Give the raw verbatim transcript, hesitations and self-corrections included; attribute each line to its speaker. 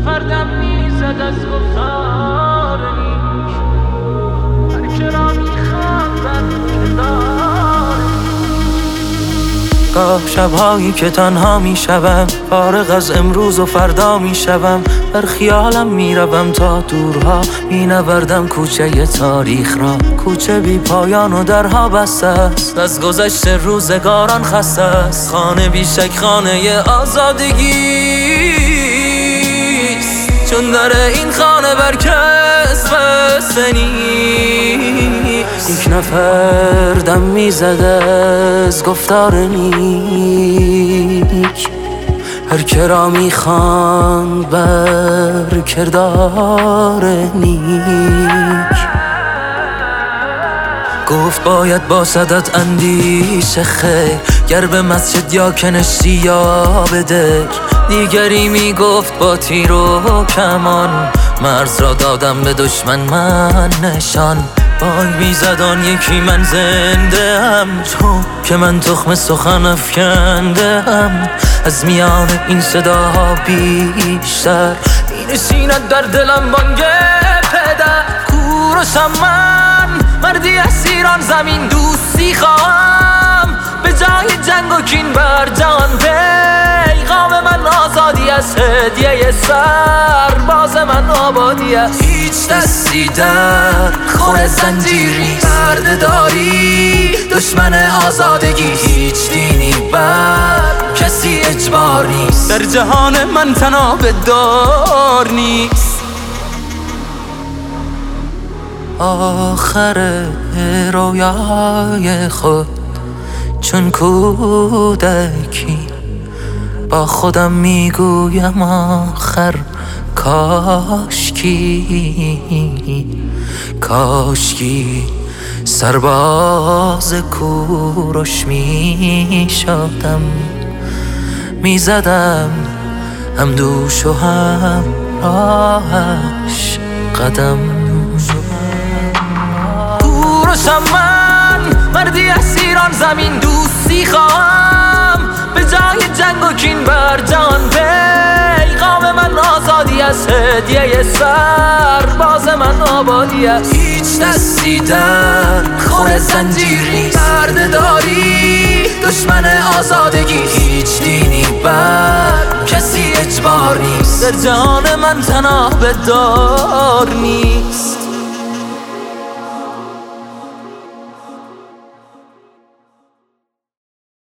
Speaker 1: نفردم میزد از گفتار نیک، هر که را میخواندم کردار. گاه شبهایی که تنها میشوم، فارغ از امروز و فردا میشوم، در خیالم میروم تا دورها، مینوردم کوچه تاریخ را. کوچه بی پایان و درها بسته است، از گذشت روزگاران خسته است. خانه بیشک خانه آزادگیست، چون در این خانه بر کس بسته نیست. یک نفر دم میزد از گفتار نیک، هر که را میخواند بر کردار نیک. گفت باید با صدت اندیشه خیر، گر به مسجد یا کنشتی یا به دک. دیگری میگفت با تیر و کمان، مرز را دادم به دشمن من نشان. بانگ میزد آن یکی من زنده ام، چون که من تخم سخن افکنده ام. از میان این صداها بیشتر مینشیند در دلم بانگ پدر. کوروشم من، مردی اسیران زمین دوستی خواهم، به جای جنگ و کین بر جان. پیغام من آزادی است، هدیه سرباز من آبادی است. هیچ دستی در خور زنجیر نیست، پرده داری دشمن آزادگی. هیچ دینی بر کسی اجبار نیست، در جهان من تنابه دار نیست. آخر رویای خود چون کودکی، با خودم میگویم آخر کاشکی. کاشکی سرباز کوروش میشدم، میزدم هم دوش و هم راهش قدم. کوروشم من، مردی اسیران زمین دوستی خواهم، به جای جنگ و کین بر جان. پیغام من آزادی است، هدیه سرباز من آبادی است. هیچ دستی در خور زنجیر نیست، پرده داری دشمن آزادگی. هیچ دینی بر کسی اجبار نیست، در جان من تنابه دار نیست.